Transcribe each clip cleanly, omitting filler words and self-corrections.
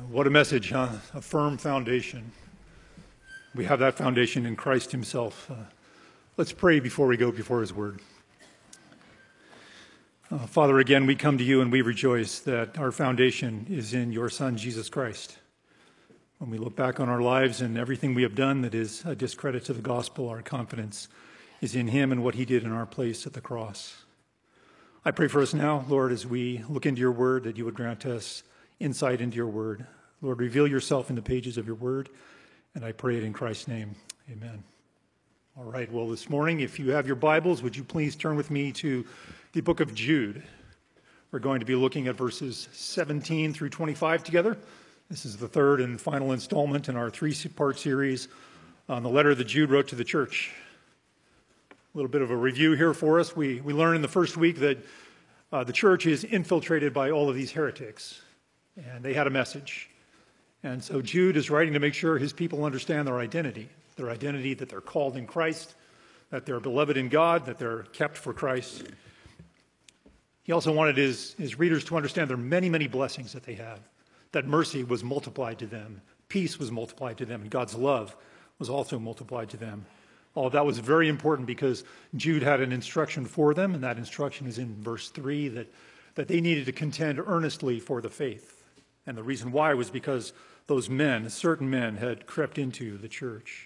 What a message, huh? A firm foundation. We have that foundation in Christ himself. Let's pray before we go before his word. Father, again, we come to you and we rejoice that our foundation is in your Son, Jesus Christ. When we look back on our lives and everything we have done that is a discredit to the gospel, our confidence is in him and what he did in our place at the cross. I pray for us now, Lord, as we look into your word, that you would grant us insight into your word. Lord, reveal yourself in the pages of your word, and I pray it in Christ's name. Amen. All right, well, this morning, if you have your Bibles, would you please turn with me to the book of Jude. We're going to be looking at verses 17 through 25 together. This is the third and final installment in our three-part series on the letter that Jude wrote to the church. A little bit of a review here for us. We learned in the first week that the church is infiltrated by all of these heretics, and they had a message. And so Jude is writing to make sure his people understand their identity that they're called in Christ, that they're beloved in God, that they're kept for Christ. He also wanted his readers to understand there are many, many blessings that they have, that mercy was multiplied to them, peace was multiplied to them, and God's love was also multiplied to them. All of that was very important because Jude had an instruction for them, and that instruction is in verse 3, that they needed to contend earnestly for the faith. And the reason why was because those men, certain men, had crept into the church.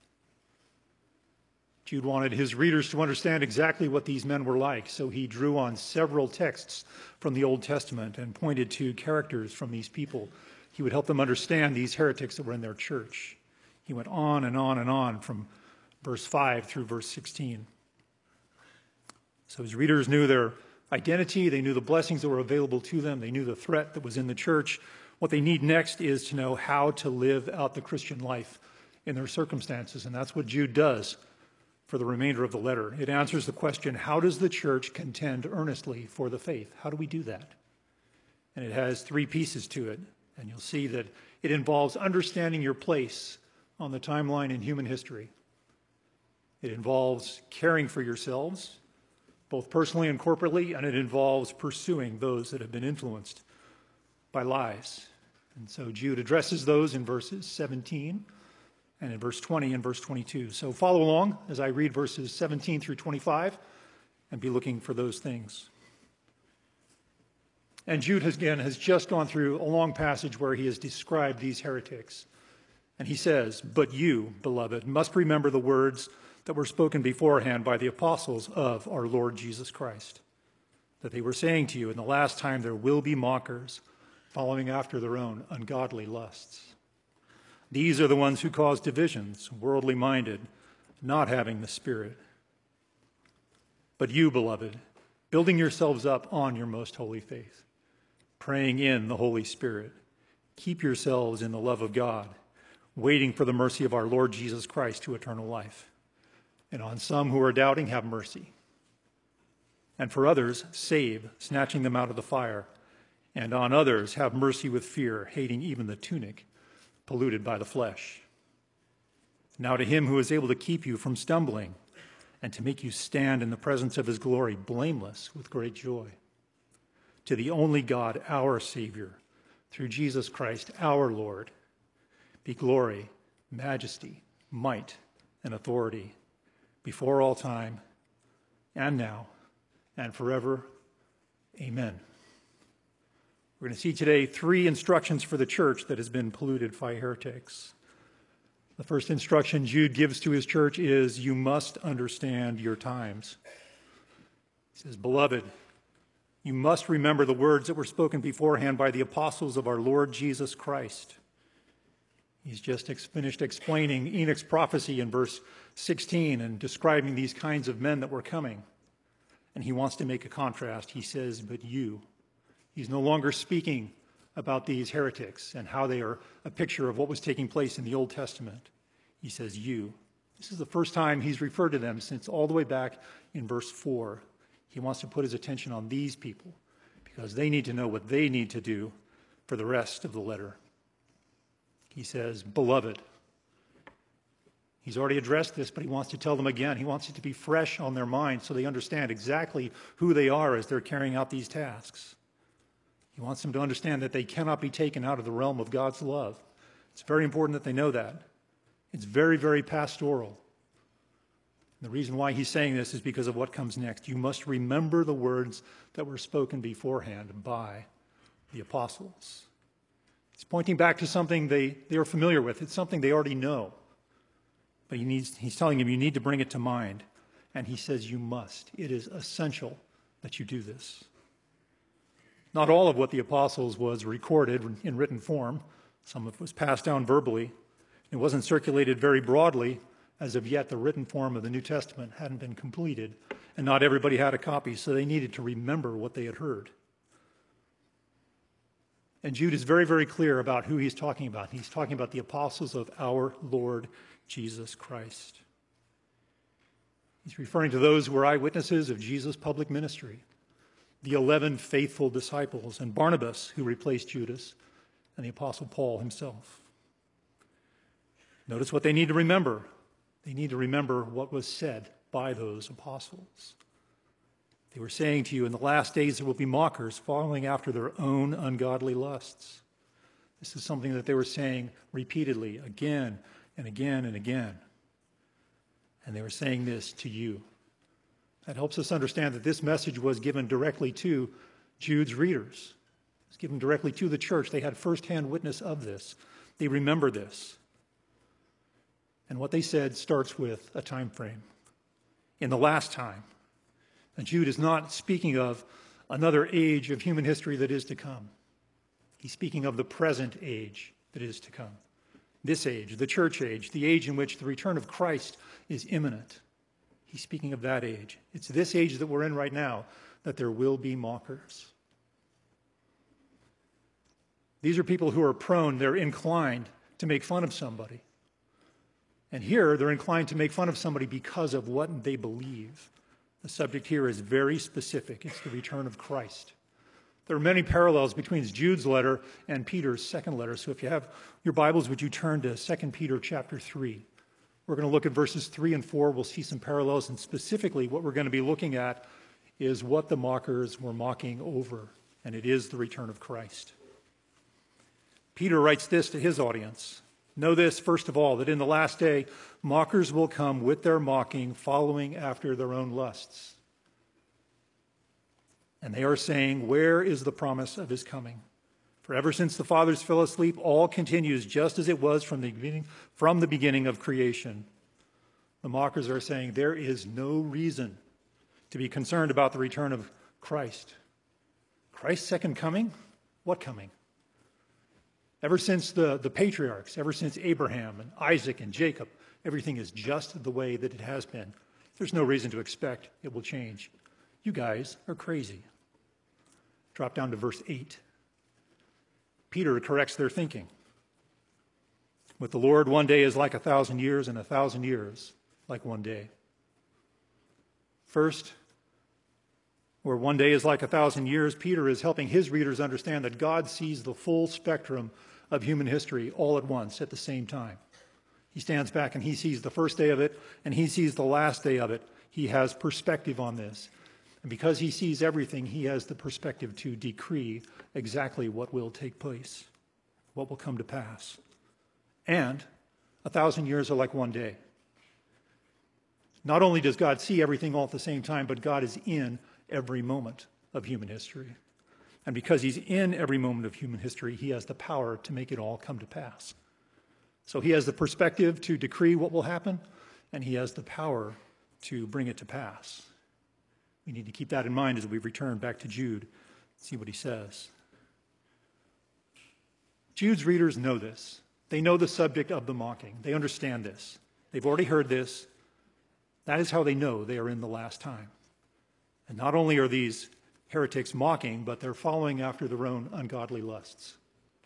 Jude wanted his readers to understand exactly what these men were like, so he drew on several texts from the Old Testament and pointed to characters from these people. He would help them understand these heretics that were in their church. He went on and on and on from verse 5 through verse 16. So his readers knew their identity, they knew the blessings that were available to them, they knew the threat that was in the church. What they need next is to know how to live out the Christian life in their circumstances, and that's what Jude does for the remainder of the letter. It answers the question, how does the church contend earnestly for the faith? How do we do that? And it has three pieces to it, and you'll see that it involves understanding your place on the timeline in human history. It involves caring for yourselves, both personally and corporately, and it involves pursuing those that have been influenced by lies. And so Jude addresses those in verses 17 and in verse 20 and verse 22. So follow along as I read verses 17 through 25 and be looking for those things. And Jude has just gone through a long passage where he has described these heretics. And he says, "But you, beloved, must remember the words that were spoken beforehand by the apostles of our Lord Jesus Christ, that they were saying to you, in the last time there will be mockers, following after their own ungodly lusts. These are the ones who cause divisions, worldly minded, not having the Spirit. But you, beloved, building yourselves up on your most holy faith, praying in the Holy Spirit, keep yourselves in the love of God, waiting for the mercy of our Lord Jesus Christ to eternal life. And on some who are doubting, have mercy. And for others, save, snatching them out of the fire. And on others, have mercy with fear, hating even the tunic polluted by the flesh. Now to him who is able to keep you from stumbling and to make you stand in the presence of his glory, blameless with great joy. To the only God, our Savior, through Jesus Christ, our Lord, be glory, majesty, might, and authority, before all time, and now, and forever. Amen." We're going to see today three instructions for the church that has been polluted by heretics. The first instruction Jude gives to his church is, you must understand your times. He says, "Beloved, you must remember the words that were spoken beforehand by the apostles of our Lord Jesus Christ." He's just finished explaining Enoch's prophecy in verse 16 and describing these kinds of men that were coming. And he wants to make a contrast. He says, "But you." He's no longer speaking about these heretics and how they are a picture of what was taking place in the Old Testament. He says, "You." This is the first time he's referred to them since all the way back in verse 4. He wants to put his attention on these people because they need to know what they need to do for the rest of the letter. He says, "Beloved." He's already addressed this, but he wants to tell them again. He wants it to be fresh on their mind so they understand exactly who they are as they're carrying out these tasks. He wants them to understand that they cannot be taken out of the realm of God's love. It's very important that they know that. It's very, very pastoral. The reason why he's saying this is because of what comes next. You must remember the words that were spoken beforehand by the apostles. He's pointing back to something they are familiar with. It's something they already know. But he's telling them you need to bring it to mind. And he says you must. It is essential that you do this. Not all of what the apostles was recorded in written form. Some of it was passed down verbally. It wasn't circulated very broadly. As of yet, the written form of the New Testament hadn't been completed, and not everybody had a copy, so they needed to remember what they had heard. And Jude is very, very clear about who he's talking about. He's talking about the apostles of our Lord Jesus Christ. He's referring to those who were eyewitnesses of Jesus' public ministry, the 11 faithful disciples, and Barnabas, who replaced Judas, and the Apostle Paul himself. Notice what they need to remember. They need to remember what was said by those apostles. They were saying to you, in the last days there will be mockers following after their own ungodly lusts. This is something that they were saying repeatedly, again and again and again. And they were saying this to you. That helps us understand that this message was given directly to Jude's readers. It was given directly to the church. They had firsthand witness of this. They remember this. And what they said starts with a time frame. In the last time. And Jude is not speaking of another age of human history that is to come. He's speaking of the present age that is to come. This age, the church age, the age in which the return of Christ is imminent. He's speaking of that age. It's this age that we're in right now that there will be mockers. These are people who are prone, they're inclined to make fun of somebody. And here, they're inclined to make fun of somebody because of what they believe. The subject here is very specific. It's the return of Christ. There are many parallels between Jude's letter and Peter's second letter. So if you have your Bibles, would you turn to 2 Peter chapter 3? We're going to look at verses 3 and 4. We'll see some parallels. And specifically, what we're going to be looking at is what the mockers were mocking over. And it is the return of Christ. Peter writes this to his audience. Know this, first of all, that in the last day, mockers will come with their mocking, following after their own lusts. And they are saying, where is the promise of his coming? For ever since the fathers fell asleep, all continues just as it was from the beginning of creation. The mockers are saying, there is no reason to be concerned about the return of Christ. Christ's second coming? What coming? Ever since the patriarchs, ever since Abraham and Isaac and Jacob, everything is just the way that it has been. There's no reason to expect it will change. You guys are crazy. Drop down to verse 8. Peter corrects their thinking. With the Lord, one day is like 1,000 years, and 1,000 years like one day. First, where one day is like 1,000 years, Peter is helping his readers understand that God sees the full spectrum of human history all at once at the same time. He stands back and he sees the first day of it and he sees the last day of it. He has perspective on this. And because he sees everything, he has the perspective to decree exactly what will take place, what will come to pass. And 1,000 years are like one day. Not only does God see everything all at the same time, but God is in every moment of human history. And because he's in every moment of human history, he has the power to make it all come to pass. So he has the perspective to decree what will happen, and he has the power to bring it to pass. We need to keep that in mind as we return back to Jude, see what he says. Jude's readers know this. They know the subject of the mocking. They understand this. They've already heard this. That is how they know they are in the last time. And not only are these heretics mocking, but they're following after their own ungodly lusts.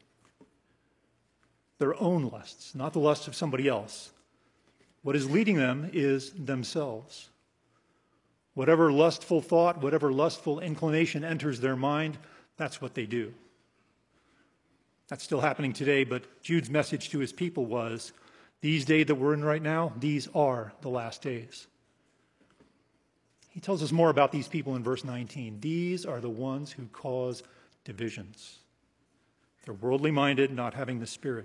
Their own lusts, not the lusts of somebody else. What is leading them is themselves. Whatever lustful thought, whatever lustful inclination enters their mind, that's what they do. That's still happening today, but Jude's message to his people was, these days that we're in right now, these are the last days. He tells us more about these people in verse 19. These are the ones who cause divisions. They're worldly minded, not having the Spirit.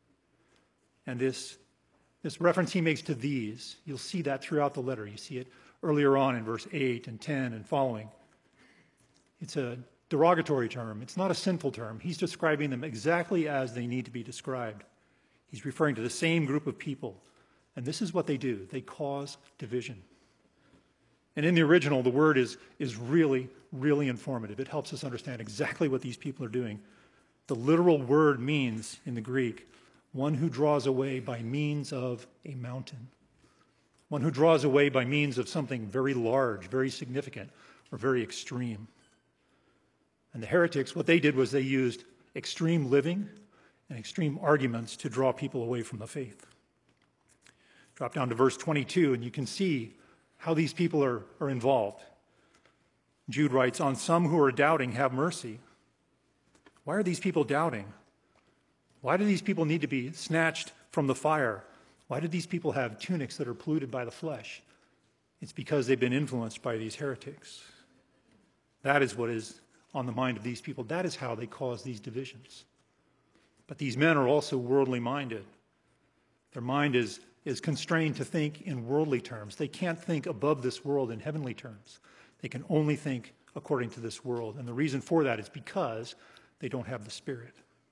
And this reference he makes to these, you'll see that throughout the letter. You see it earlier on in verse 8 and 10 and following. It's a derogatory term. It's not a sinful term. He's describing them exactly as they need to be described. He's referring to the same group of people. And this is what they do. They cause division. And in the original, the word is really, really informative. It helps us understand exactly what these people are doing. The literal word means, in the Greek, one who draws away by means of a mountain. One who draws away by means of something very large, very significant, or very extreme. And the heretics, what they did was they used extreme living and extreme arguments to draw people away from the faith. Drop down to verse 22, and you can see how these people are involved. Jude writes, "On some who are doubting, have mercy." Why are these people doubting? Why do these people need to be snatched from the fire? Why do these people have tunics that are polluted by the flesh? It's because they've been influenced by these heretics. That is what is on the mind of these people. That is how they cause these divisions. But these men are also worldly minded. Their mind is constrained to think in worldly terms. They can't think above this world in heavenly terms. They can only think according to this world. And the reason for that is because they don't have the Spirit.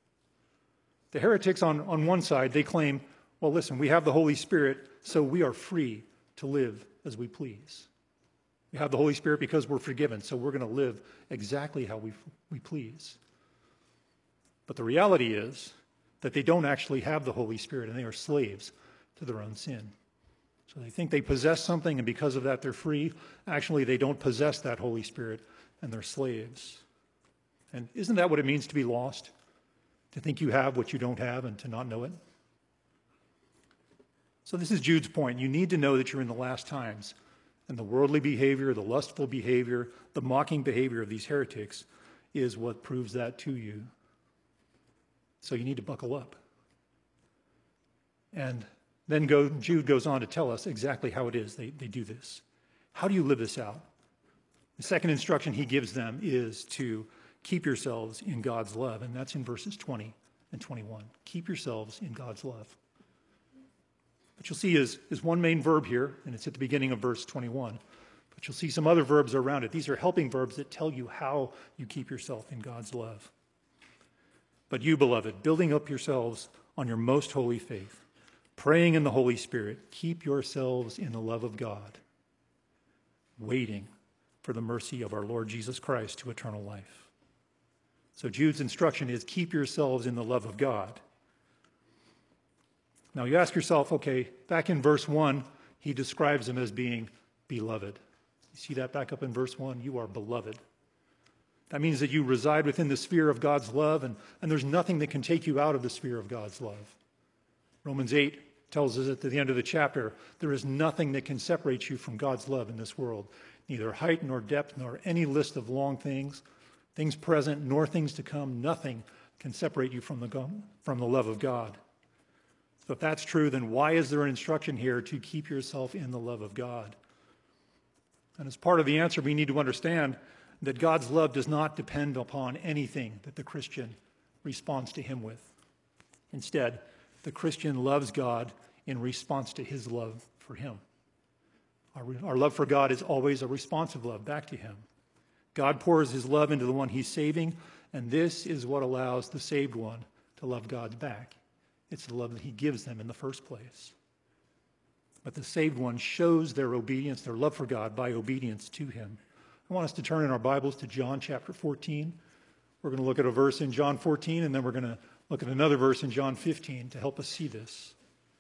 The heretics on one side, they claim, well, listen, we have the Holy Spirit, so we are free to live as we please. We have the Holy Spirit because we're forgiven, so we're going to live exactly how we please. But the reality is that they don't actually have the Holy Spirit, and they are slaves to their own sin. So they think they possess something, and because of that they're free. Actually, they don't possess that Holy Spirit, and they're slaves. And isn't that what it means to be lost? To think you have what you don't have and to not know it? So this is Jude's point. You need to know that you're in the last times. And the worldly behavior, the lustful behavior, the mocking behavior of these heretics is what proves that to you. So you need to buckle up. And then Jude goes on to tell us exactly how it is they do this. How do you live this out? The second instruction he gives them is to keep yourselves in God's love, and that's in verses 20 and 21. Keep yourselves in God's love. What you'll see is one main verb here, and it's at the beginning of verse 21. But you'll see some other verbs around it. These are helping verbs that tell you how you keep yourself in God's love. But you, beloved, building up yourselves on your most holy faith, praying in the Holy Spirit, keep yourselves in the love of God, waiting for the mercy of our Lord Jesus Christ to eternal life. So Jude's instruction is keep yourselves in the love of God. Now you ask yourself, okay, back in verse 1, he describes them as being beloved. You see that back up in verse 1? You are beloved. That means that you reside within the sphere of God's love, and there's nothing that can take you out of the sphere of God's love. Romans 8 tells us at the end of the chapter, there is nothing that can separate you from God's love in this world. Neither height nor depth nor any list of long things present nor things to come, nothing can separate you from the love of God. So if that's true, then why is there an instruction here to keep yourself in the love of God? And as part of the answer, we need to understand that God's love does not depend upon anything that the Christian responds to him with. Instead, the Christian loves God in response to his love for him. Our love for God is always a responsive love back to him. God pours his love into the one he's saving, and this is what allows the saved one to love God back. It's the love that he gives them in the first place. But the saved one shows their obedience, their love for God, by obedience to him. I want us to turn in our Bibles to John chapter 14. We're going to look at a verse in John 14, and then we're going to look at another verse in John 15 to help us see this.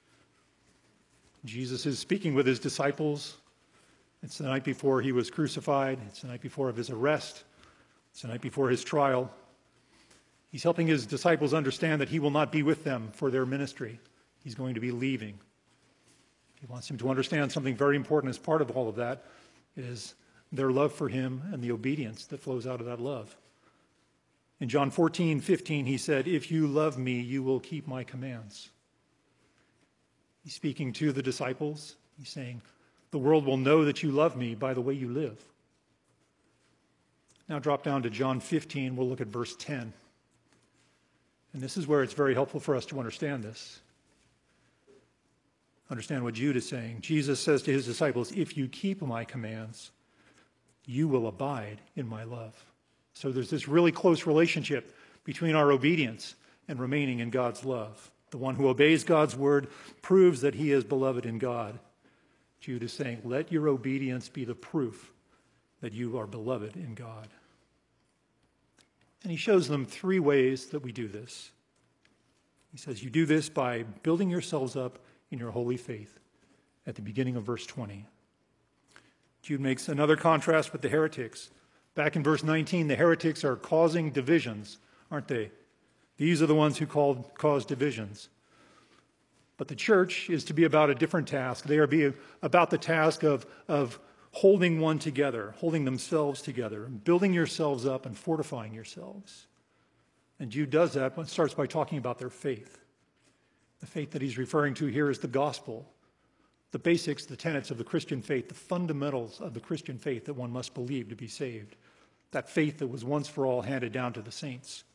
Jesus is speaking with his disciples. It's the night before he was crucified. It's the night before of his arrest. It's the night before his trial. He's helping his disciples understand that he will not be with them for their ministry. He's going to be leaving. He wants them to understand something very important as part of all of that is their love for him and the obedience that flows out of that love. In John 14:15, he said, "If you love me, you will keep my commands." He's speaking to the disciples. He's saying, the world will know that you love me by the way you live. Now drop down to John 15. We'll look at verse 10. And this is where it's very helpful for us to understand this. Understand what Jude is saying. Jesus says to his disciples, if you keep my commands, you will abide in my love. So there's this really close relationship between our obedience and remaining in God's love. The one who obeys God's word proves that he is beloved in God. Jude is saying, let your obedience be the proof that you are beloved in God. And he shows them three ways that we do this. He says, you do this by building yourselves up in your holy faith at the beginning of verse 20. Jude makes another contrast with the heretics. Back in verse 19, the heretics are causing divisions, aren't they? These are the ones who cause divisions. But the church is to be about a different task. They are about the task of holding one together, holding themselves together, building yourselves up and fortifying yourselves. And Jude does that when it starts by talking about their faith. The faith that he's referring to here is the gospel, the basics, the tenets of the Christian faith, the fundamentals of the Christian faith that one must believe to be saved. That faith that was once for all handed down to the saints.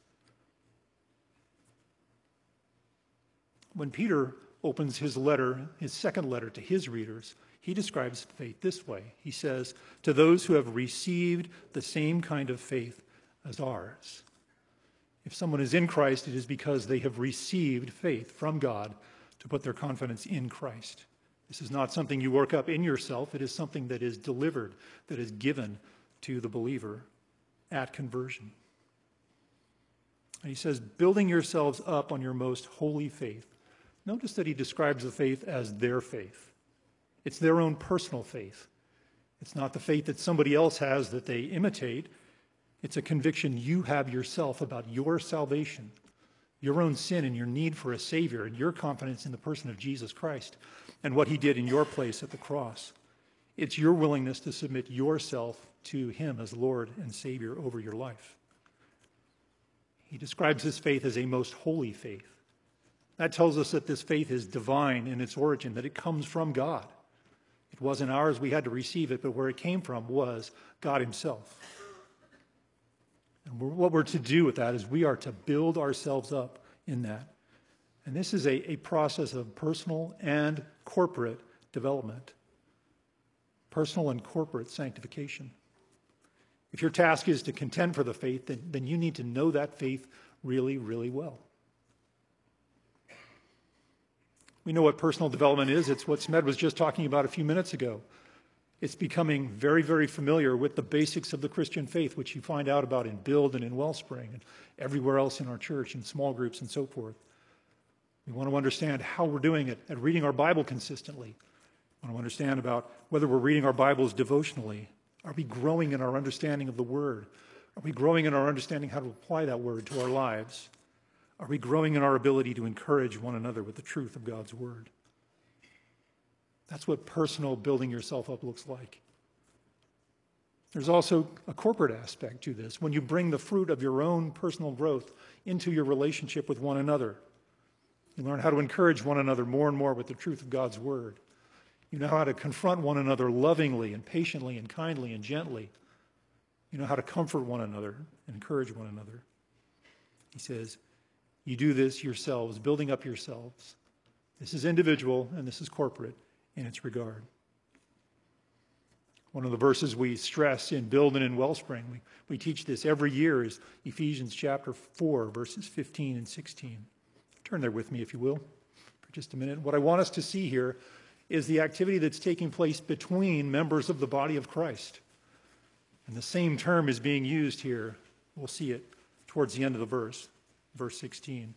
When Peter opens his letter, his second letter to his readers, he describes faith this way. He says, to those who have received the same kind of faith as ours. If someone is in Christ, it is because they have received faith from God to put their confidence in Christ. This is not something you work up in yourself. It is something that is delivered, that is given to the believer at conversion. And he says, building yourselves up on your most holy faith. Notice that he describes the faith as their faith. It's their own personal faith. It's not the faith that somebody else has that they imitate. It's a conviction you have yourself about your salvation, your own sin and your need for a Savior, and your confidence in the person of Jesus Christ and what he did in your place at the cross. It's your willingness to submit yourself to him as Lord and Savior over your life. He describes his faith as a most holy faith. That tells us that this faith is divine in its origin, that it comes from God. It wasn't ours, we had to receive it, but where it came from was God himself. And what we're to do with that is we are to build ourselves up in that. And this is a process of personal and corporate development. Personal and corporate sanctification. If your task is to contend for the faith, then you need to know that faith really, really well. We know what personal development is. It's what Smed was just talking about a few minutes ago. It's becoming very, very familiar with the basics of the Christian faith, which you find out about in Build and in Wellspring and everywhere else in our church, in small groups and so forth. We want to understand how we're doing it at reading our Bible consistently. We want to understand about whether we're reading our Bibles devotionally. Are we growing in our understanding of the Word? Are we growing in our understanding how to apply that Word to our lives? Are we growing in our ability to encourage one another with the truth of God's Word? That's what personal building yourself up looks like. There's also a corporate aspect to this. When you bring the fruit of your own personal growth into your relationship with one another, you learn how to encourage one another more and more with the truth of God's Word. You know how to confront one another lovingly and patiently and kindly and gently. You know how to comfort one another and encourage one another. He says, you do this yourselves, building up yourselves. This is individual and this is corporate in its regard. One of the verses we stress in Build and in Wellspring, we teach this every year, is Ephesians chapter 4, verses 15 and 16. Turn there with me, if you will, for just a minute. What I want us to see here is the activity that's taking place between members of the body of Christ. And the same term is being used here. We'll see it towards the end of the verse, verse 16.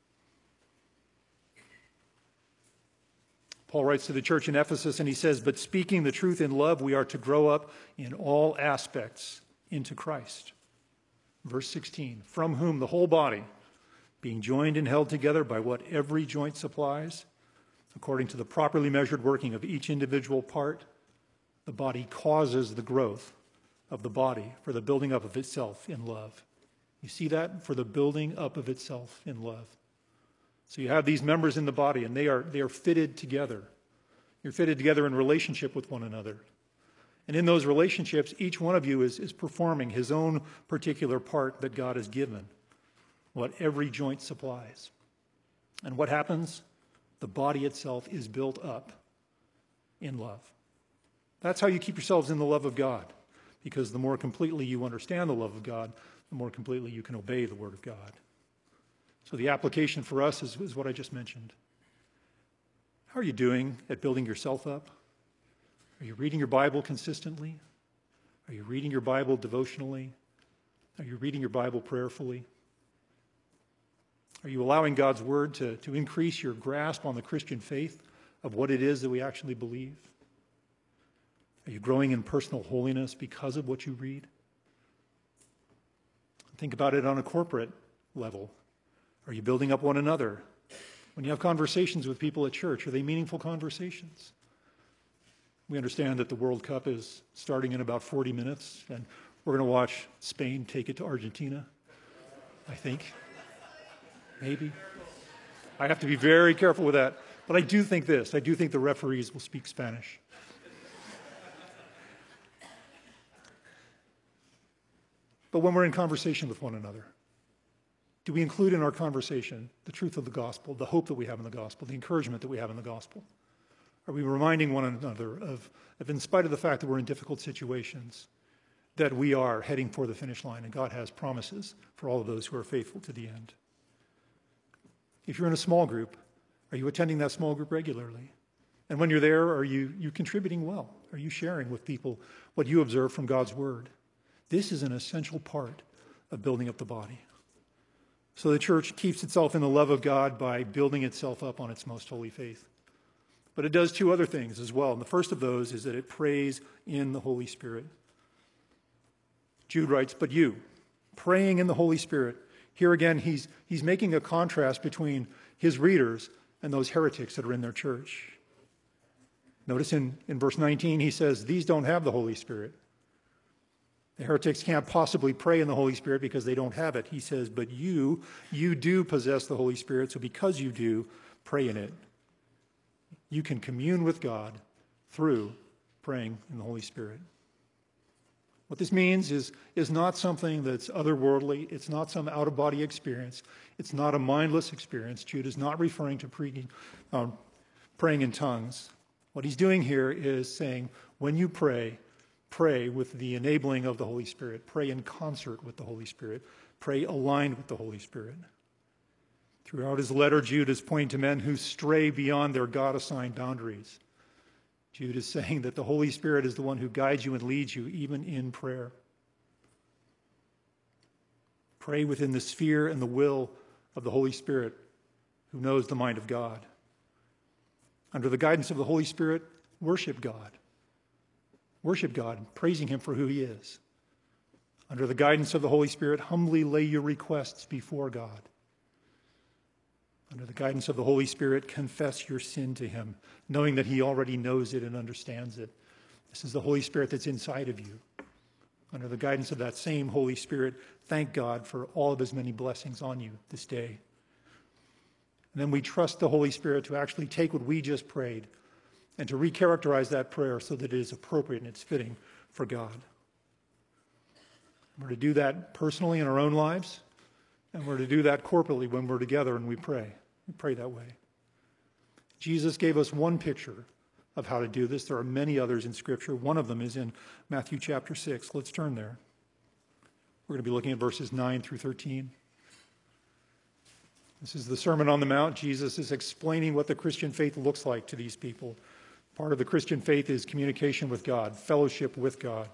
Paul writes to the church in Ephesus and he says, but speaking the truth in love, we are to grow up in all aspects into Christ. Verse 16, from whom the whole body, being joined and held together by what every joint supplies, according to the properly measured working of each individual part, the body causes the growth of the body for the building up of itself in love. You see that? For the building up of itself in love. So you have these members in the body, and they are fitted together. You're fitted together in relationship with one another. And in those relationships, each one of you is performing his own particular part that God has given, what every joint supplies. And what happens? The body itself is built up in love. That's how you keep yourselves in the love of God, because the more completely you understand the love of God, the more completely you can obey the Word of God. So the application for us is what I just mentioned. How are you doing at building yourself up? Are you reading your Bible consistently? Are you reading your Bible devotionally? Are you reading your Bible prayerfully? Are you allowing God's Word to increase your grasp on the Christian faith of what it is that we actually believe? Are you growing in personal holiness because of what you read? Think about it on a corporate level. Are you building up one another? When you have conversations with people at church, are they meaningful conversations? We understand that the World Cup is starting in about 40 minutes, and we're going to watch Spain take it to Argentina, I think. Maybe. I have to be very careful with that. But I do think this. I do think the referees will speak Spanish. But when we're in conversation with one another, do we include in our conversation the truth of the gospel, the hope that we have in the gospel, the encouragement that we have in the gospel? Are we reminding one another of in spite of the fact that we're in difficult situations, that we are heading for the finish line and God has promises for all of those who are faithful to the end? If you're in a small group, are you attending that small group regularly? And when you're there, are you contributing well? Are you sharing with people what you observe from God's Word? This is an essential part of building up the body. So the church keeps itself in the love of God by building itself up on its most holy faith. But it does two other things as well. And the first of those is that it prays in the Holy Spirit. Jude writes, but you, praying in the Holy Spirit. Here again, he's making a contrast between his readers and those heretics that are in their church. Notice in verse 19, he says, these don't have the Holy Spirit. The heretics can't possibly pray in the Holy Spirit because they don't have it. He says, but you do possess the Holy Spirit, so because you do, pray in it. You can commune with God through praying in the Holy Spirit. What this means is not something that's otherworldly. It's not some out-of-body experience. It's not a mindless experience. Jude is not referring to praying in tongues. What he's doing here is saying, when you pray, pray with the enabling of the Holy Spirit. Pray in concert with the Holy Spirit. Pray aligned with the Holy Spirit. Throughout his letter, Jude is pointing to men who stray beyond their God-assigned boundaries. Jude is saying that the Holy Spirit is the one who guides you and leads you, even in prayer. Pray within the sphere and the will of the Holy Spirit, who knows the mind of God. Under the guidance of the Holy Spirit, worship God. Worship God, praising him for who he is. Under the guidance of the Holy Spirit, humbly lay your requests before God. Under the guidance of the Holy Spirit, confess your sin to him, knowing that he already knows it and understands it. This is the Holy Spirit that's inside of you. Under the guidance of that same Holy Spirit, thank God for all of his many blessings on you this day. And then we trust the Holy Spirit to actually take what we just prayed and to recharacterize that prayer so that it is appropriate and it's fitting for God. We're to do that personally in our own lives, and we're to do that corporately when we're together and we pray. We pray that way. Jesus gave us one picture of how to do this. There are many others in Scripture. One of them is in Matthew chapter 6. Let's turn there. We're going to be looking at verses 9 through 13. This is the Sermon on the Mount. Jesus is explaining what the Christian faith looks like to these people. Part of the Christian faith is communication with God, fellowship with God.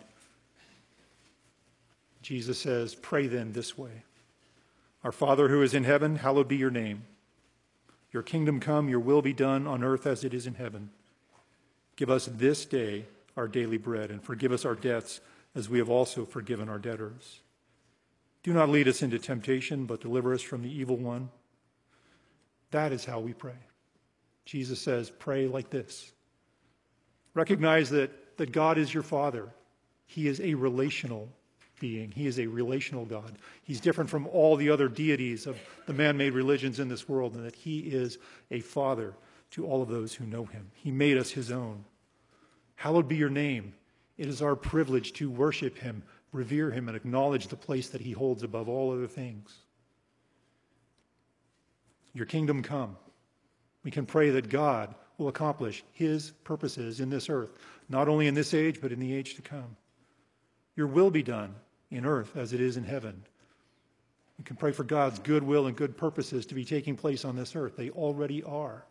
Jesus says, pray then this way. Our Father who is in heaven, hallowed be your name. Your kingdom come, your will be done on earth as it is in heaven. Give us this day our daily bread, and forgive us our debts as we have also forgiven our debtors. Do not lead us into temptation, but deliver us from the evil one. That is how we pray. Jesus says, pray like this. Recognize that God is your Father. He is a relational being. He is a relational God. He's different from all the other deities of the man-made religions in this world, and that he is a Father to all of those who know him. He made us his own. Hallowed be your name It is our privilege to worship him, revere him, and acknowledge the place that he holds above all other things. Your kingdom come. We can pray that God will accomplish his purposes in this earth, not only in this age, but in the age to come. Your will be done in earth as it is in heaven. You can pray for God's good will and good purposes to be taking place on this earth. They already are.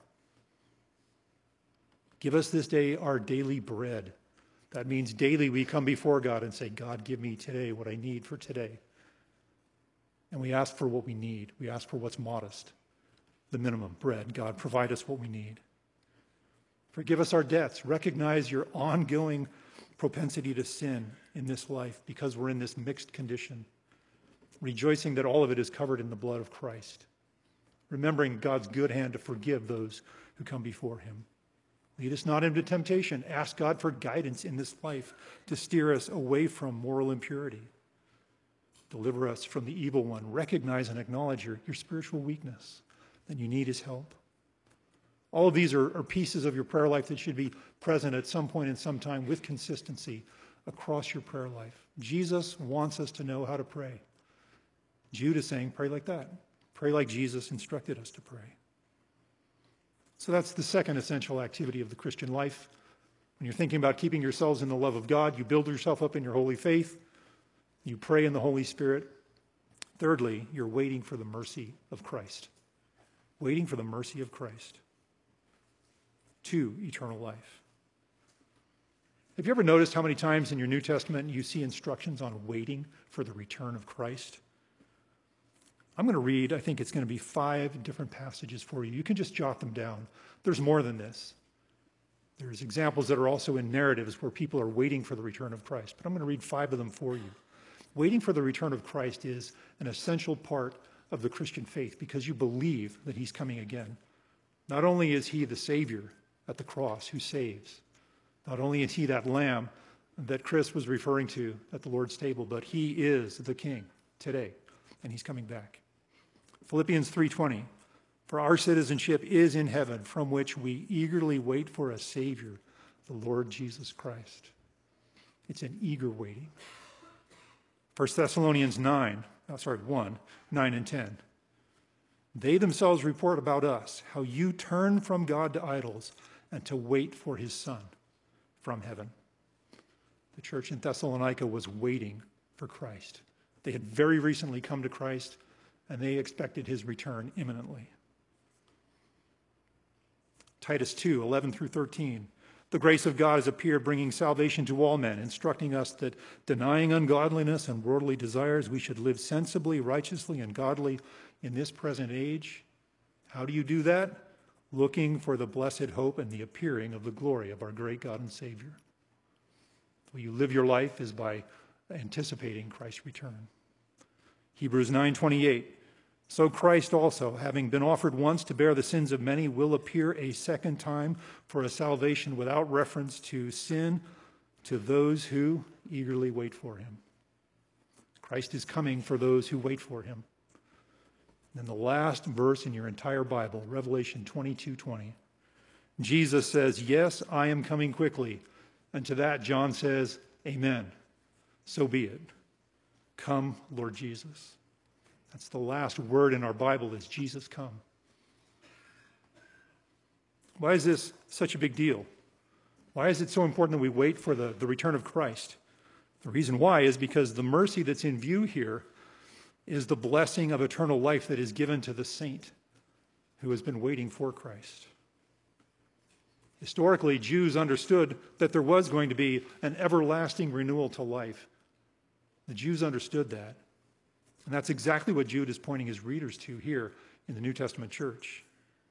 Give us this day our daily bread. That means daily we come before God and say, God, give me today what I need for today. And we ask for what we need. We ask for what's modest, the minimum, bread. God, provide us what we need. Forgive us our debts. Recognize your ongoing propensity to sin in this life because we're in this mixed condition. Rejoicing that all of it is covered in the blood of Christ. Remembering God's good hand to forgive those who come before him. Lead us not into temptation. Ask God for guidance in this life to steer us away from moral impurity. Deliver us from the evil one. Recognize and acknowledge your spiritual weakness, that you need his help. All of these are pieces of your prayer life that should be present at some point in some time with consistency across your prayer life. Jesus wants us to know how to pray. Jude is saying, pray like that. Pray like Jesus instructed us to pray. So that's the second essential activity of the Christian life. When you're thinking about keeping yourselves in the love of God, you build yourself up in your holy faith. You pray in the Holy Spirit. Thirdly, you're waiting for the mercy of Christ. Waiting for the mercy of Christ to eternal life. Have you ever noticed how many times in your New Testament you see instructions on waiting for the return of Christ? I'm going to read, I think it's going to be 5 different passages for you. You can just jot them down. There's more than this. There's examples that are also in narratives where people are waiting for the return of Christ. But I'm going to read 5 of them for you. Waiting for the return of Christ is an essential part of the Christian faith because you believe that he's coming again. Not only is he the Savior at the cross who saves, not only is he that lamb that Chris was referring to at the Lord's table, but he is the King today, and he's coming back. Philippians 3:20, for our citizenship is in heaven, from which we eagerly wait for a Savior, the Lord Jesus Christ. It's an eager waiting. 1 Thessalonians 1, 9 and 10. They themselves report about us, how you turn from God to idols and to wait for his Son from heaven. The church in Thessalonica was waiting for Christ. They had very recently come to Christ, and they expected his return imminently. Titus 2, 11 through 13. The grace of God has appeared, bringing salvation to all men, instructing us that denying ungodliness and worldly desires, we should live sensibly, righteously, and godly in this present age. How do you do that? Looking for the blessed hope and the appearing of the glory of our great God and Savior. The way you live your life is by anticipating Christ's return. Hebrews 9:28. So Christ also, having been offered once to bear the sins of many, will appear a second time for a salvation without reference to sin to those who eagerly wait for him. Christ is coming for those who wait for him. And the last verse in your entire Bible, Revelation 22:20. Jesus says, yes, I am coming quickly. And to that, John says, amen. So be it. Come, Lord Jesus. That's the last word in our Bible is Jesus come. Why is this such a big deal? Why is it so important that we wait for the return of Christ? The reason why is because the mercy that's in view here is the blessing of eternal life that is given to the saint who has been waiting for Christ. Historically, Jews understood that there was going to be an everlasting renewal to life. The Jews understood that. And that's exactly what Jude is pointing his readers to here in the New Testament church.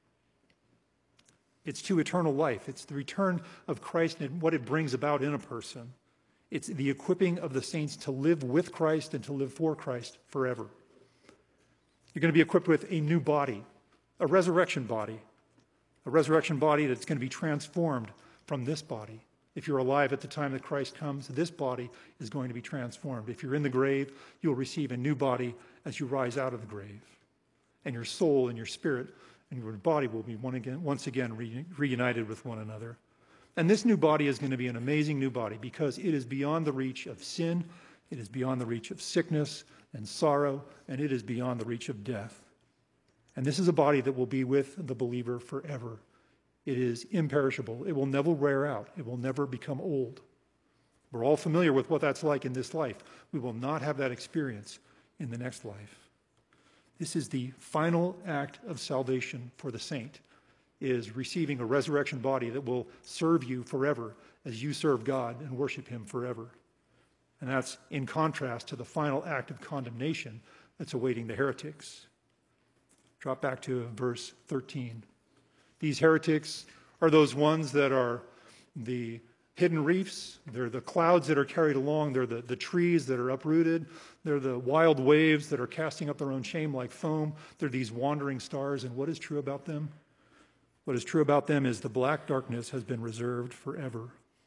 It's to eternal life. It's the return of Christ and what it brings about in a person. It's the equipping of the saints to live with Christ and to live for Christ forever. You're going to be equipped with a new body, a resurrection body that's going to be transformed from this body. If you're alive at the time that Christ comes, this body is going to be transformed. If you're in the grave, you'll receive a new body as you rise out of the grave. And your soul and your spirit and your body will be once again reunited with one another. And this new body is going to be an amazing new body because it is beyond the reach of sin, it is beyond the reach of sickness and sorrow, and it is beyond the reach of death. And this is a body that will be with the believer forever. It is imperishable. It will never wear out. It will never become old. We're all familiar with what that's like in this life. We will not have that experience in the next life. This is the final act of salvation for the saint, is receiving a resurrection body that will serve you forever as you serve God and worship him forever. And that's in contrast to the final act of condemnation that's awaiting the heretics. Drop back to verse 13. These heretics are those ones that are the hidden reefs. They're the clouds that are carried along. They're the trees that are uprooted. They're the wild waves that are casting up their own shame like foam. They're these wandering stars. And what is true about them? What is true about them is the black darkness has been reserved forever.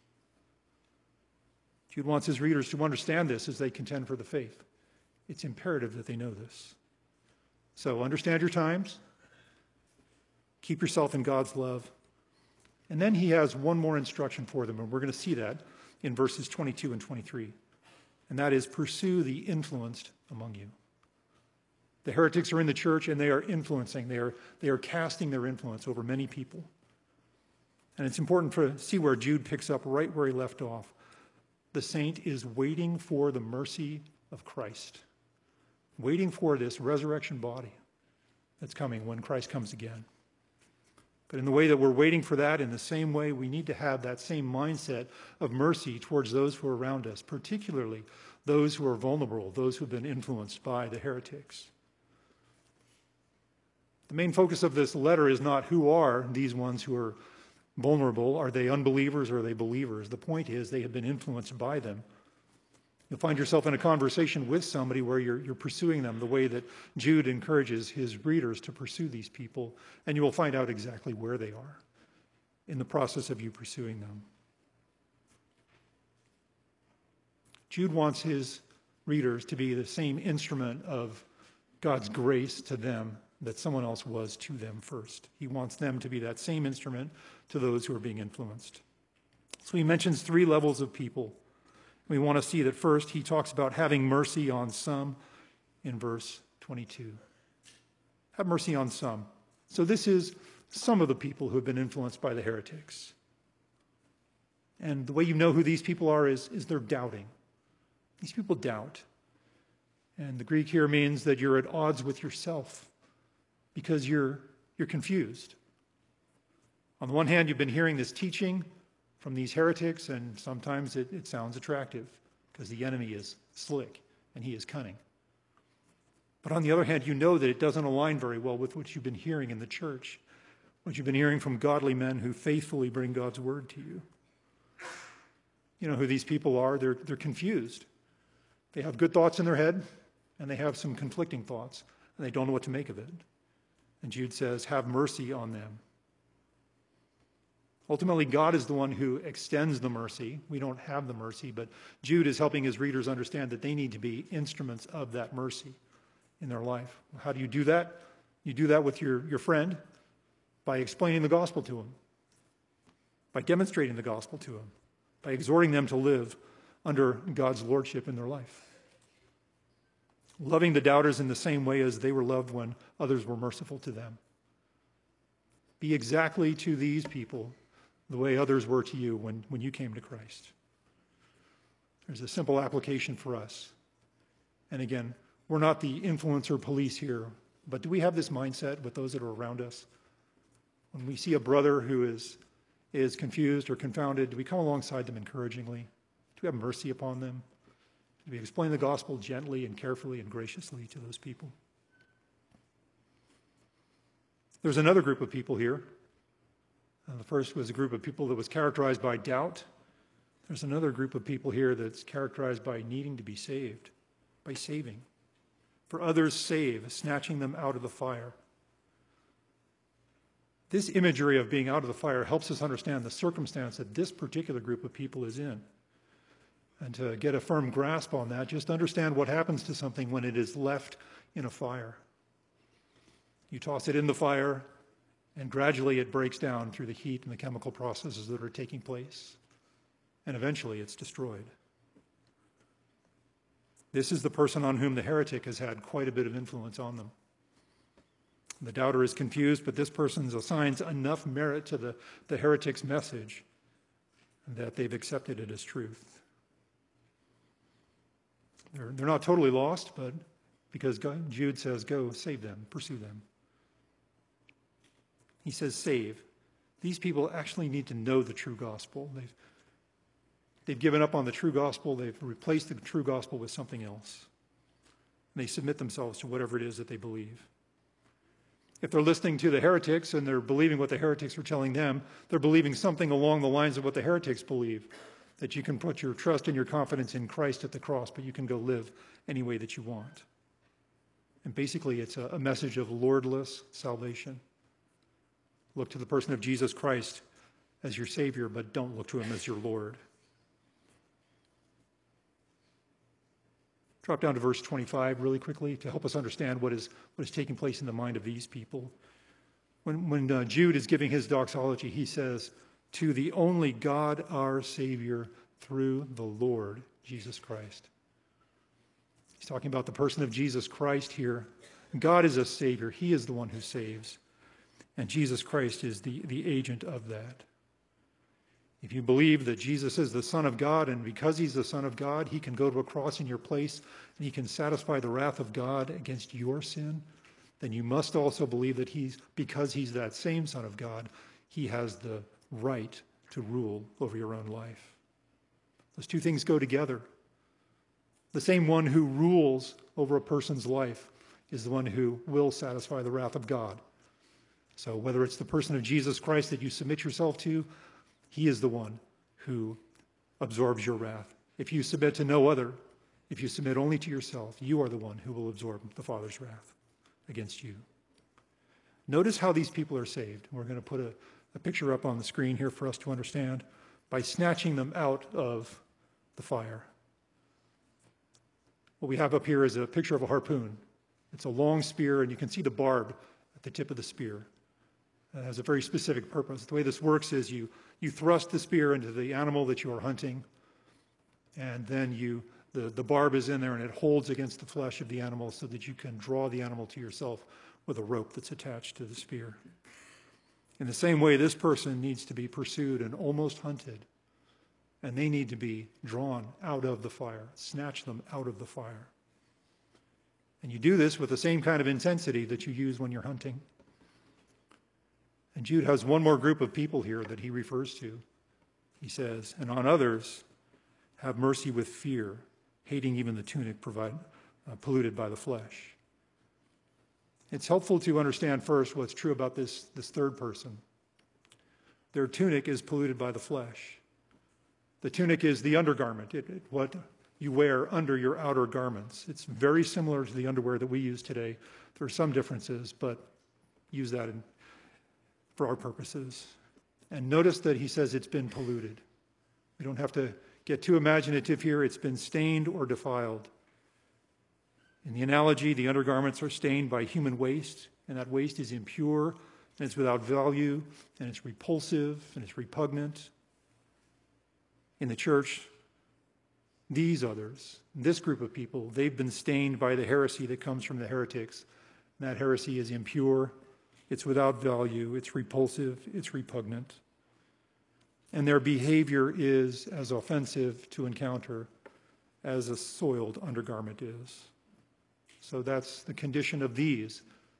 Jude wants his readers to understand this as they contend for the faith. It's imperative that they know this. So understand your times. Keep yourself in God's love. And then he has one more instruction for them, and we're going to see that in verses 22 and 23. And that is, pursue the influenced among you. The heretics are in the church, and they are influencing. They are casting their influence over many people. And it's important to see where Jude picks up right where he left off. The saint is waiting for the mercy of Christ, waiting for this resurrection body that's coming when Christ comes again. But in the way that we're waiting for that, in the same way, we need to have that same mindset of mercy towards those who are around us, particularly those who are vulnerable, those who have been influenced by the heretics. The main focus of this letter is not who are these ones who are vulnerable. Are they unbelievers or are they believers? The point is they have been influenced by them. You'll find yourself in a conversation with somebody where you're pursuing them the way that Jude encourages his readers to pursue these people, and you will find out exactly where they are in the process of you pursuing them. Jude wants his readers to be the same instrument of God's grace to them that someone else was to them first. He wants them to be that same instrument to those who are being influenced. So he mentions three levels of people. We want to see that first he talks about having mercy on some in verse 22. Have mercy on some. So this is some of the people who have been influenced by the heretics. And the way you know who these people are is they're doubting. These people doubt. And the Greek here means that you're at odds with yourself because you're confused. On the one hand, you've been hearing this teaching from these heretics, and sometimes it sounds attractive because the enemy is slick and he is cunning. But on the other hand, you know that it doesn't align very well with what you've been hearing in the church, what you've been hearing from godly men who faithfully bring God's word to you. You know who these people are? They're confused. They have good thoughts in their head, and they have some conflicting thoughts, and they don't know what to make of it. And Jude says, have mercy on them. Ultimately, God is the one who extends the mercy. We don't have the mercy, but Jude is helping his readers understand that they need to be instruments of that mercy in their life. How do you do that? You do that with your friend by explaining the gospel to him, by demonstrating the gospel to him, by exhorting them to live under God's lordship in their life. Loving the doubters in the same way as they were loved when others were merciful to them. Be exactly to these people the way others were to you when you came to Christ. There's a simple application for us. And again, we're not the influencer police here, but do we have this mindset with those that are around us? When we see a brother who is confused or confounded, do we come alongside them encouragingly? Do we have mercy upon them? Do we explain the gospel gently and carefully and graciously to those people? There's another group of people here. The first was a group of people that was characterized by doubt. There's another group of people here that's characterized by needing to be saved, by saving. For others save, snatching them out of the fire. This imagery of being out of the fire helps us understand the circumstance that this particular group of people is in. And to get a firm grasp on that, just understand what happens to something when it is left in a fire. You toss it in the fire, And gradually it breaks down through the heat and the chemical processes that are taking place. And eventually it's destroyed. This is the person on whom the heretic has had quite a bit of influence on them. The doubter is confused, but this person assigns enough merit to the heretic's message that they've accepted it as truth. They're not totally lost, but because Jude says, go, save them, pursue them. He says, save. These people actually need to know the true gospel. They've given up on the true gospel. They've replaced the true gospel with something else. And they submit themselves to whatever it is that they believe. If they're listening to the heretics and they're believing what the heretics are telling them, they're believing something along the lines of what the heretics believe, that you can put your trust and your confidence in Christ at the cross, but you can go live any way that you want. And basically, it's a message of lordless salvation. Look to the person of Jesus Christ as your Savior, but don't look to him as your Lord. Drop down to verse 25 really quickly to help us understand what is taking place in the mind of these people. When Jude is giving his doxology, he says, to the only God our Savior through the Lord Jesus Christ. He's talking about the person of Jesus Christ here. God is a Savior. He is the one who saves. And Jesus Christ is the agent of that. If you believe that Jesus is the Son of God, and because he's the Son of God, he can go to a cross in your place, and he can satisfy the wrath of God against your sin, then you must also believe that because he's that same Son of God, he has the right to rule over your own life. Those two things go together. The same one who rules over a person's life is the one who will satisfy the wrath of God. So whether it's the person of Jesus Christ that you submit yourself to, he is the one who absorbs your wrath. If you submit to no other, if you submit only to yourself, you are the one who will absorb the Father's wrath against you. Notice how these people are saved. We're going to put a picture up on the screen here for us to understand. By snatching them out of the fire. What we have up here is a picture of a harpoon. It's a long spear, and you can see the barb at the tip of the spear. It has a very specific purpose. The way this works is you thrust the spear into the animal that you are hunting, and then the barb is in there and it holds against the flesh of the animal so that you can draw the animal to yourself with a rope that's attached to the spear. In the same way, this person needs to be pursued and almost hunted, and they need to be drawn out of the fire, snatch them out of the fire. And you do this with the same kind of intensity that you use when you're hunting. And Jude has one more group of people here that he refers to. He says, and on others, have mercy with fear, hating even the tunic polluted by the flesh. It's helpful to understand first what's true about this third person. Their tunic is polluted by the flesh. The tunic is the undergarment, what you wear under your outer garments. It's very similar to the underwear that we use today. There are some differences, but use that for our purposes. And notice that he says it's been polluted. We don't have to get too imaginative here. It's been stained or defiled. In the analogy, the undergarments are stained by human waste, and that waste is impure, and it's without value, and it's repulsive, and it's repugnant. In the church, these others, this group of people, they've been stained by the heresy that comes from the heretics. And that heresy is impure, it's without value, it's repulsive, it's repugnant. And their behavior is as offensive to encounter as a soiled undergarment is. So that's the condition of these.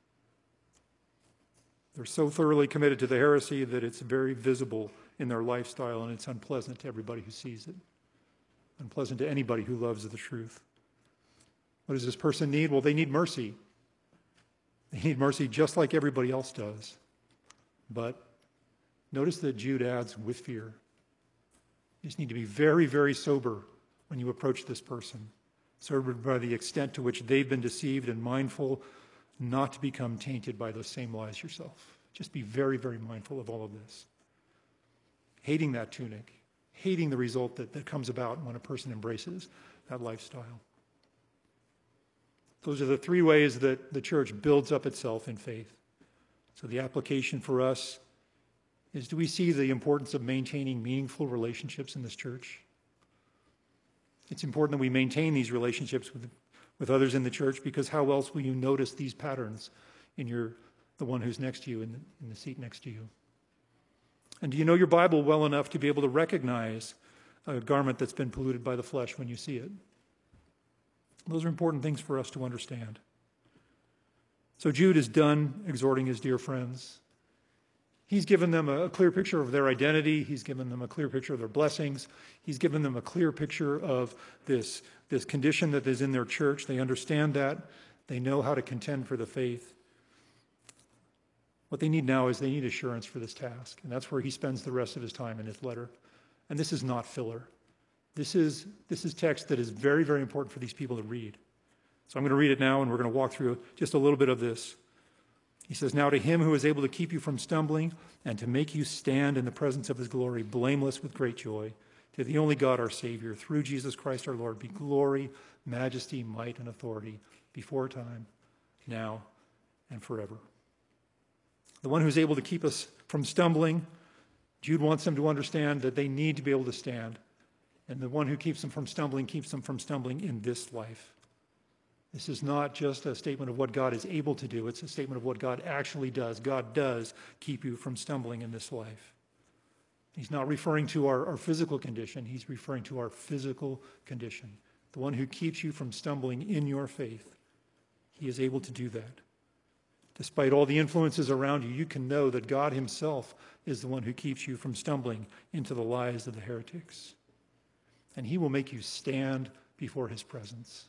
They're so thoroughly committed to the heresy that it's very visible in their lifestyle, and it's unpleasant to everybody who sees it. Unpleasant to anybody who loves the truth. What does this person need? Well, they need mercy. They need mercy just like everybody else does. But notice that Jude adds, with fear. You just need to be very, very sober when you approach this person. Sobered by the extent to which they've been deceived, and mindful not to become tainted by those same lies yourself. Just be very, very mindful of all of this. Hating that tunic, hating the result that comes about when a person embraces that lifestyle. Those are the three ways that the church builds up itself in faith. So the application for us is, do we see the importance of maintaining meaningful relationships in this church? It's important that we maintain these relationships with others in the church, because how else will you notice these patterns in the one who's next to you, in the seat next to you? And do you know your Bible well enough to be able to recognize a garment that's been polluted by the flesh when you see it? Those are important things for us to understand. So Jude is done exhorting his dear friends. He's given them a clear picture of their identity. He's given them a clear picture of their blessings. He's given them a clear picture of this condition that is in their church. They understand that. They know how to contend for the faith. What they need now is they need assurance for this task. And that's where he spends the rest of his time in his letter. And this is not filler. This is text that is very, very important for these people to read. So I'm going to read it now, and we're going to walk through just a little bit of this. He says, "Now to him who is able to keep you from stumbling and to make you stand in the presence of his glory, blameless with great joy, to the only God our Savior, through Jesus Christ our Lord, be glory, majesty, might, and authority before time, now, and forever." The one who's able to keep us from stumbling, Jude wants them to understand that they need to be able to stand. And the one who keeps them from stumbling keeps them from stumbling in this life. This is not just a statement of what God is able to do. It's a statement of what God actually does. God does keep you from stumbling in this life. He's not referring to our physical condition. He's referring to our physical condition. The one who keeps you from stumbling in your faith, he is able to do that. Despite all the influences around you, you can know that God himself is the one who keeps you from stumbling into the lies of the heretics. And he will make you stand before his presence.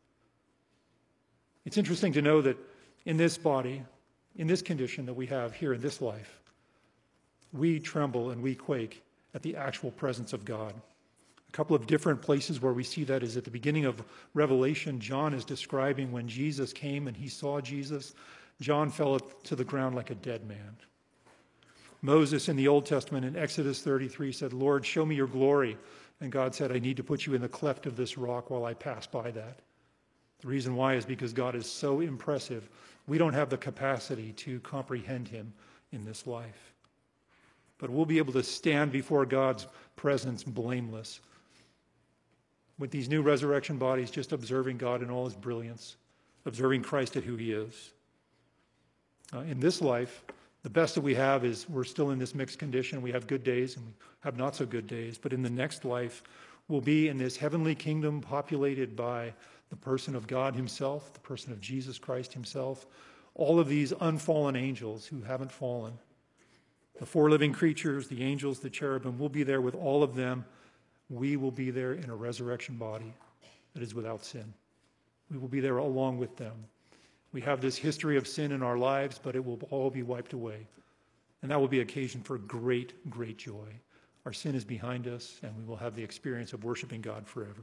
It's interesting to know that in this body, in this condition that we have here in this life, we tremble and we quake at the actual presence of God. A couple of different places where we see that is at the beginning of Revelation. John is describing when Jesus came and he saw Jesus. John fell to the ground like a dead man. Moses in the Old Testament in Exodus 33 said, "Lord, show me your glory." And God said, "I need to put you in the cleft of this rock while I pass by that." The reason why is because God is so impressive. We don't have the capacity to comprehend him in this life. But we'll be able to stand before God's presence blameless, with these new resurrection bodies, just observing God in all his brilliance, observing Christ at who he is. In this life, the best that we have is we're still in this mixed condition. We have good days and we have not so good days. But in the next life, we'll be in this heavenly kingdom populated by the person of God himself, the person of Jesus Christ himself, all of these unfallen angels who haven't fallen. The four living creatures, the angels, the cherubim, we'll be there with all of them. We will be there in a resurrection body that is without sin. We will be there along with them. We have this history of sin in our lives, but it will all be wiped away. And that will be occasion for great, great joy. Our sin is behind us, and we will have the experience of worshiping God forever.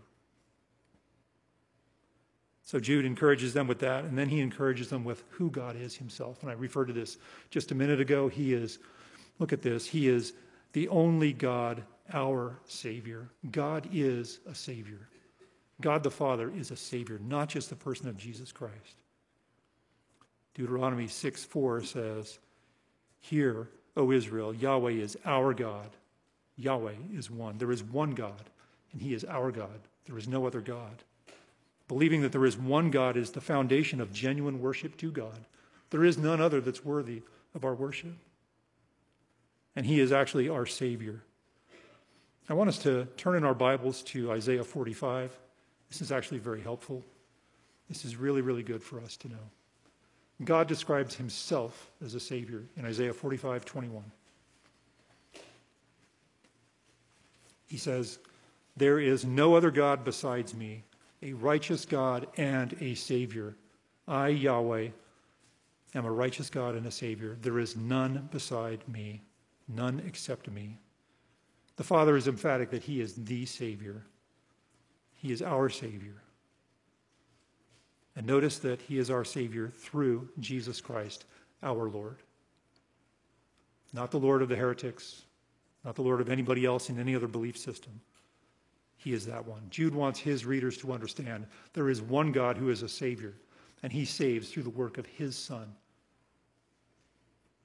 So Jude encourages them with that, and then he encourages them with who God is himself. And I referred to this just a minute ago. He is, look at this, he is the only God, our Savior. God is a Savior. God the Father is a Savior, not just the person of Jesus Christ. Deuteronomy 6:4 says, "Hear, O Israel, Yahweh is our God." Yahweh is one. There is one God, and he is our God. There is no other God. Believing that there is one God is the foundation of genuine worship to God. There is none other that's worthy of our worship. And he is actually our Savior. I want us to turn in our Bibles to Isaiah 45. This is actually very helpful. This is really, really good for us to know. God describes himself as a Savior in Isaiah 45:21. He says, "There is no other God besides me, a righteous God and a Savior. I, Yahweh, am a righteous God and a Savior. There is none beside me, none except me." The Father is emphatic that he is the Savior. He is our Savior. And notice that he is our Savior through Jesus Christ, our Lord. Not the Lord of the heretics, not the Lord of anybody else in any other belief system. He is that one. Jude wants his readers to understand there is one God who is a Savior, and he saves through the work of his Son.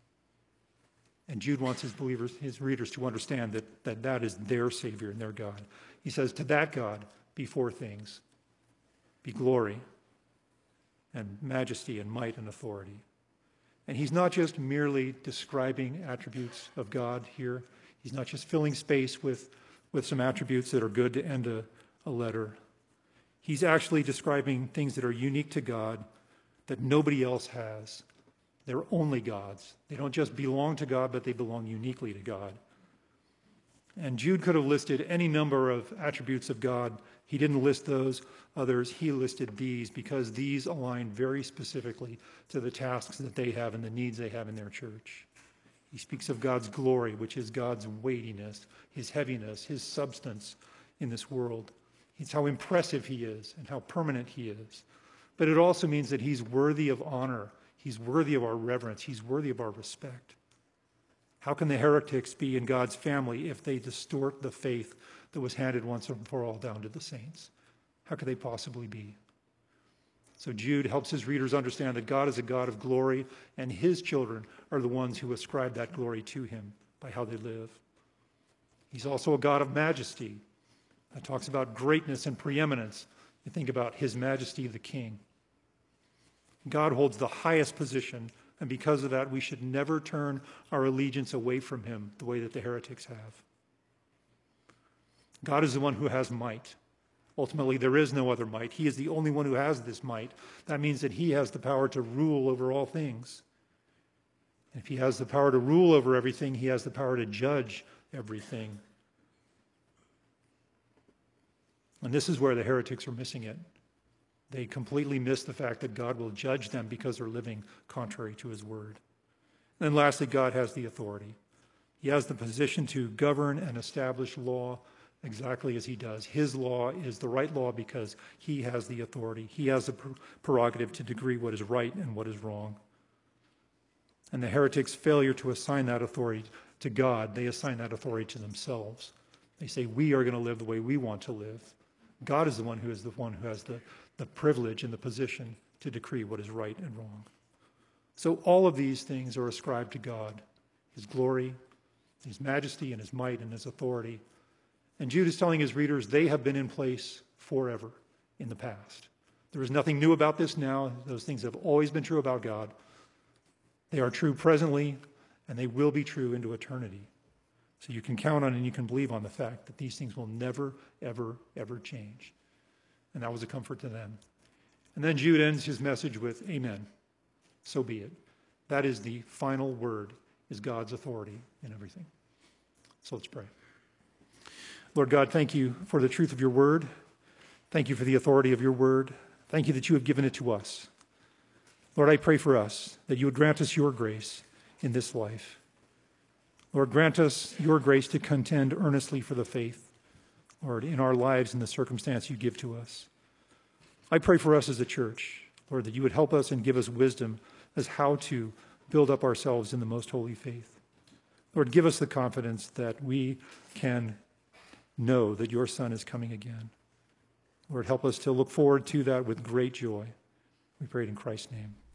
And Jude wants his readers to understand that is their Savior and their God. He says, to that God be four things: be glory and majesty and might and authority. And he's not just merely describing attributes of God here. He's not just filling space with some attributes that are good to end a letter. He's actually describing things that are unique to God that nobody else has. They're only God's. They don't just belong to God, but they belong uniquely to God. And Jude could have listed any number of attributes of God. He didn't list those others. He listed these because these align very specifically to the tasks that they have and the needs they have in their church. He speaks of God's glory, which is God's weightiness, his heaviness, his substance in this world. It's how impressive he is and how permanent he is. But it also means that he's worthy of honor. He's worthy of our reverence. He's worthy of our respect. How can the heretics be in God's family if they distort the faith that was handed once and for all down to the saints? How could they possibly be? So Jude helps his readers understand that God is a God of glory, and his children are the ones who ascribe that glory to him by how they live. He's also a God of majesty. That talks about greatness and preeminence. You think about his majesty, the king. God holds the highest position, and because of that, we should never turn our allegiance away from him the way that the heretics have. God is the one who has might. Ultimately, there is no other might. He is the only one who has this might. That means that he has the power to rule over all things. And if he has the power to rule over everything, he has the power to judge everything. And this is where the heretics are missing it. They completely miss the fact that God will judge them because they're living contrary to his word. And then lastly, God has the authority. He has the position to govern and establish law exactly as he does. His law is the right law because he has the authority. He has the prerogative to decree what is right and what is wrong. And the heretics' failure to assign that authority to God, they assign that authority to themselves. They say, we are going to live the way we want to live. God is the one who has the privilege and the position to decree what is right and wrong. So all of these things are ascribed to God: his glory, his majesty, and his might, and his authority. And Jude is telling his readers they have been in place forever in the past. There is nothing new about this now. Those things have always been true about God. They are true presently, and they will be true into eternity. So you can count on and you can believe on the fact that these things will never, ever, ever change. And that was a comfort to them. And then Jude ends his message with, amen. So be it. That is the final word, is God's authority in everything. So let's pray. Lord God, thank you for the truth of your word. Thank you for the authority of your word. Thank you that you have given it to us. Lord, I pray for us that you would grant us your grace in this life. Lord, grant us your grace to contend earnestly for the faith, Lord, in our lives and the circumstance you give to us. I pray for us as a church, Lord, that you would help us and give us wisdom as how to build up ourselves in the most holy faith. Lord, give us the confidence that we can know that your Son is coming again. Lord, help us to look forward to that with great joy. We pray it in Christ's name.